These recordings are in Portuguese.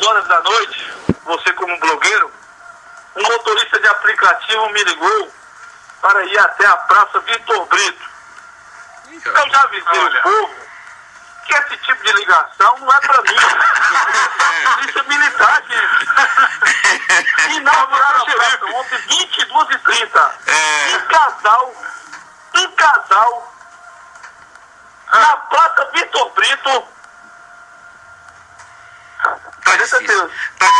horas da noite, você como blogueiro, um motorista de aplicativo me ligou para ir até a Praça Vitor Brito. Eu já avisei o povo que esse tipo de ligação não é para mim. Polícia militar, gente. E não viraram praça ontem, 22h30. Em casal, na Praça Vitor Brito. Tá difícil.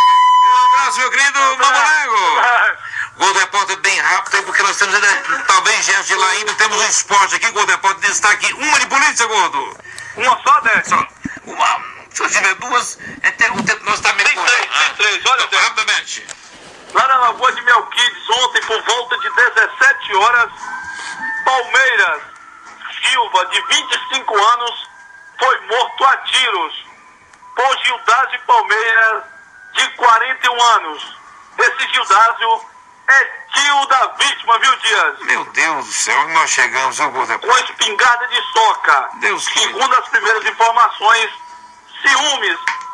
Um abraço, meu querido Mamonego. Gol do Repórter bem rápido aí, porque nós temos ainda, talvez, gente lá ainda, temos um esporte aqui, Gol do Repórter destaque, uma de polícia, Gordo. Uma só, Dete? Só. Uma, se eu tiver duas, o tempo nós está meio Tem três, olha, Dete. rapidamente. Lá na Lagoa de Melquides, ontem, por volta de 17 horas, Palmeiras Silva, de 25 anos, foi morto a tiros por Gildásio Palmeiras, de 41 anos. Esse Gildásio é tio da vítima, viu, Dias? Meu Deus do céu, onde nós chegamos, o Gol do Com Repórter. espingarda de soca. Deus querido. Segundo as primeiras informações, ciúmes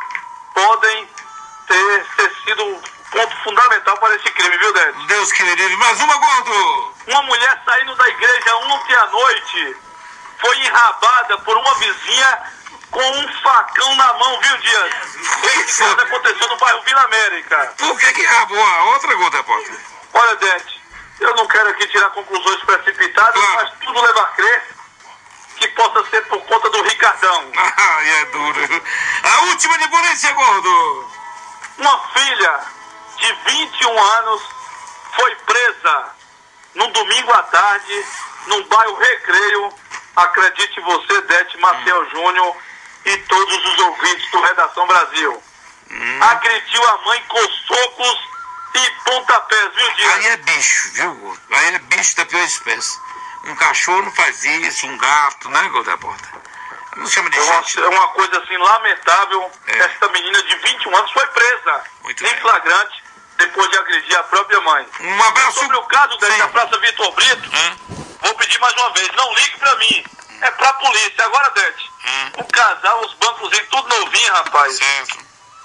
podem ter sido um ponto fundamental para esse crime, viu, Dete? Deus querido, mais uma, Gordo. Uma mulher saindo da igreja ontem à noite foi enrabada por uma vizinha com um facão na mão, viu, Dias? Esse caso aconteceu no bairro Vila América. Por que rabou a outra, Gol do Repórter? Olha, Dete, eu não quero aqui tirar conclusões precipitadas, Claro. mas tudo leva a crer que possa ser por conta do Ricardão. Ai, é duro. A última de polícia, Gordo. Uma filha de 21 anos foi presa num domingo à tarde, num bairro Recreio. Acredite você, Dete, Marcel Júnior e todos os ouvintes do Redação Brasil. Agrediu a mãe com socos e pontapés, viu, Dias? Aí é bicho, viu, Gordo? Aí é bicho da pior espécie. Um cachorro não faz isso, um gato, né, Gol da Repórter? Não chama de gente. É uma coisa assim lamentável. É. Esta menina de 21 anos foi presa Muito em bem. flagrante depois de agredir a própria mãe. Um abraço. Sobre o caso Sim. da Praça Vitor Brito, vou pedir mais uma vez, não ligue pra mim. É pra polícia. Agora, Dete, o casal, os bancos tudo novinho, rapaz. Certo.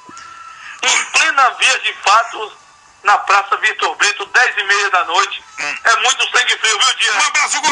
Em plena via de fatos, na Praça Vitor Brito, 10h30 da noite. É muito sangue frio, viu, Dias? Um abraço,